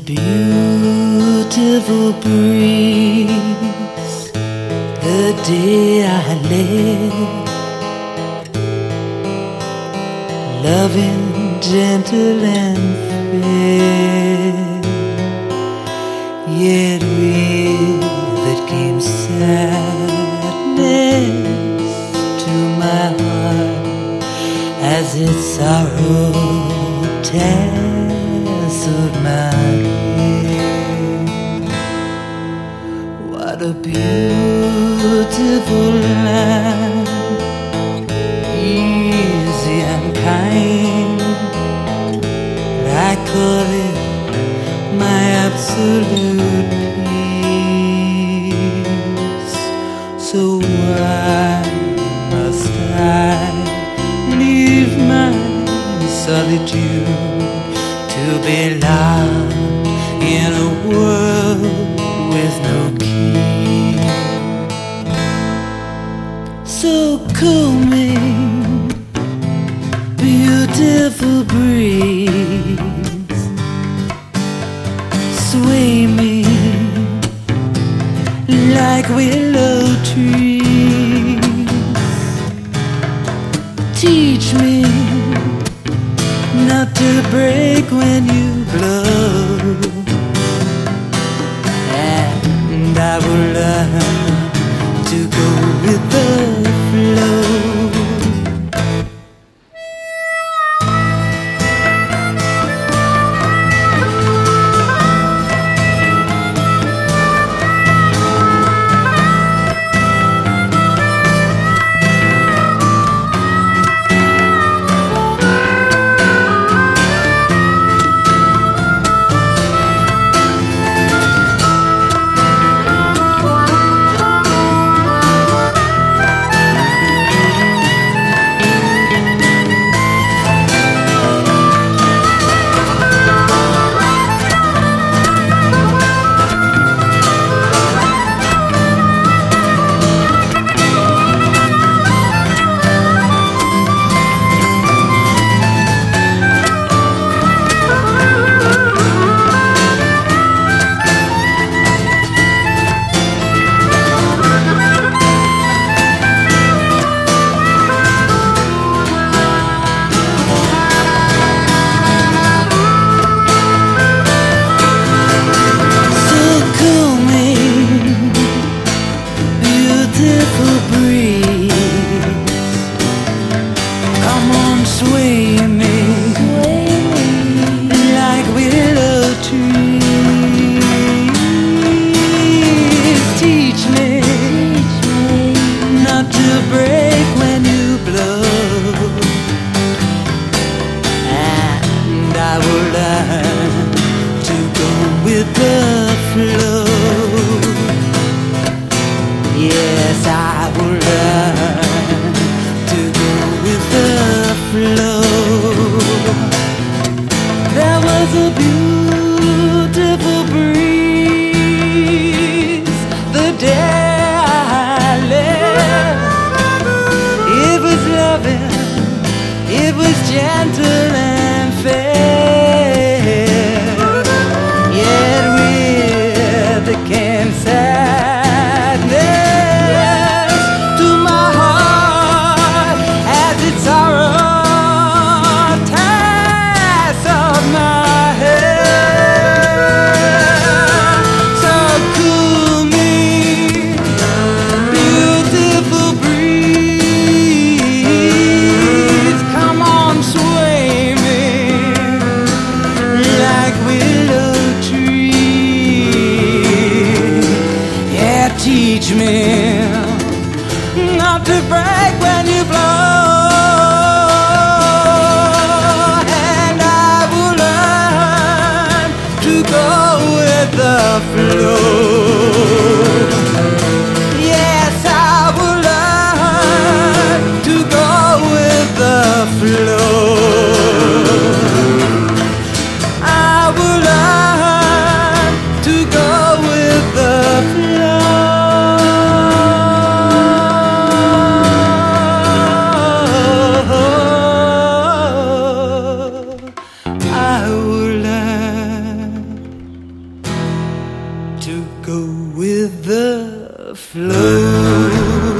beautiful breeze the day I left, loving, gentle and fair. Yet with it came sadness to my heart as its sorrow tasseled my head. What a beautiful land, easy and kind. I call it my absolute peace. So why must I leave my solitude to be locked in a world with no key? So cool me, beautiful breeze, sway me like willow trees. Teach me not to break when you blow, and I will learn to go with the flow. Beautiful breeze, come on, sway me like willow trees. Teach me not to break when you blow, and I will learn to go with the flow. Yes, I will learn to go with the flow. There was a beautiful breeze the day I left. It was loving, it was gentle and fair. Yet with the cancer teach me not to break when you blow, and I will learn to go with the flow. Yes, I will learn to go with the flow. I will learn to go with the flow. go with the flow.